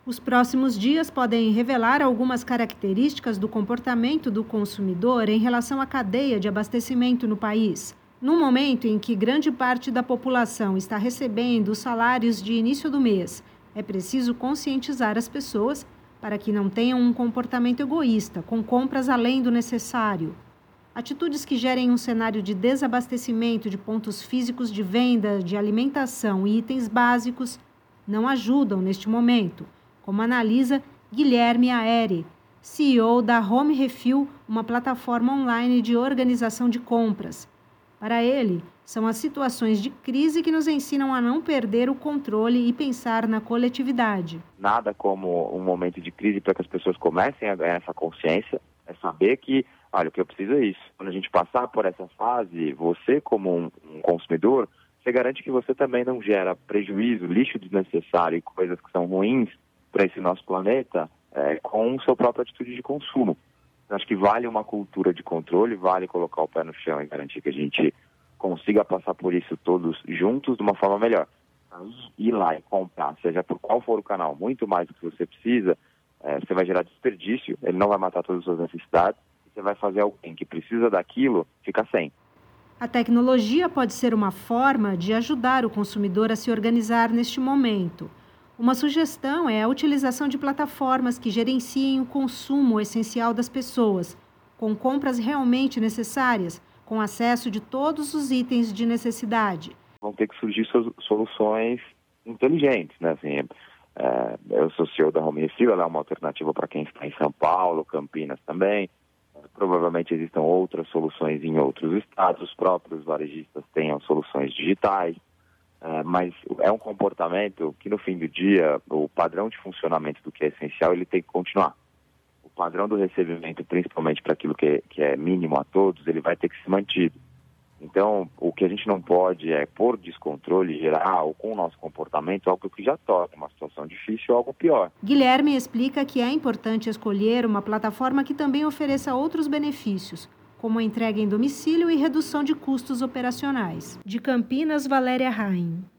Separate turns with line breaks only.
Os próximos dias podem revelar algumas características do comportamento do consumidor em relação à cadeia de abastecimento no país. No momento em que grande parte da população está recebendo os salários de início do mês, é preciso conscientizar as pessoas para que não tenham um comportamento egoísta, com compras além do necessário. Atitudes que gerem um cenário de desabastecimento de pontos físicos de venda, de alimentação e itens básicos não ajudam neste momento, como analisa Guilherme Aere, CEO da Home Refill, uma plataforma online de organização de compras. Para ele, são as situações de crise que nos ensinam a não perder o controle e pensar na coletividade.
Nada como um momento de crise para que as pessoas comecem a ganhar essa consciência, é saber que, olha, o que eu preciso é isso. Quando a gente passar por essa fase, você como um consumidor, você garante que você também não gera prejuízo, lixo desnecessário e coisas que são ruins para esse nosso planeta com sua própria atitude de consumo. Eu acho que vale uma cultura de controle, vale colocar o pé no chão e garantir que a gente consiga passar por isso todos juntos de uma forma melhor. Ir lá e comprar, seja por qual for o canal, muito mais do que você precisa, você vai gerar desperdício, ele não vai matar todas as suas necessidades, você vai fazer alguém que precisa daquilo ficar sem.
A tecnologia pode ser uma forma de ajudar o consumidor a se organizar neste momento. Uma sugestão é a utilização de plataformas que gerenciem o consumo essencial das pessoas, com compras realmente necessárias, com acesso de todos os itens de necessidade.
Vão ter que surgir soluções inteligentes, né? Assim, eu sou CEO da Home Refill, ela é uma alternativa para quem está em São Paulo, Campinas também. Provavelmente existam outras soluções em outros estados, os próprios varejistas tenham soluções digitais, mas é um comportamento que no fim do dia, o padrão de funcionamento do que é essencial, ele tem que continuar. O padrão do recebimento, principalmente para aquilo que é mínimo a todos, ele vai ter que ser mantido. Então, o que a gente não pode é, por descontrole geral, com o nosso comportamento, algo que já torna uma situação difícil ou algo pior.
Guilherme explica que é importante escolher uma plataforma que também ofereça outros benefícios, como a entrega em domicílio e redução de custos operacionais. De Campinas, Valéria Rain.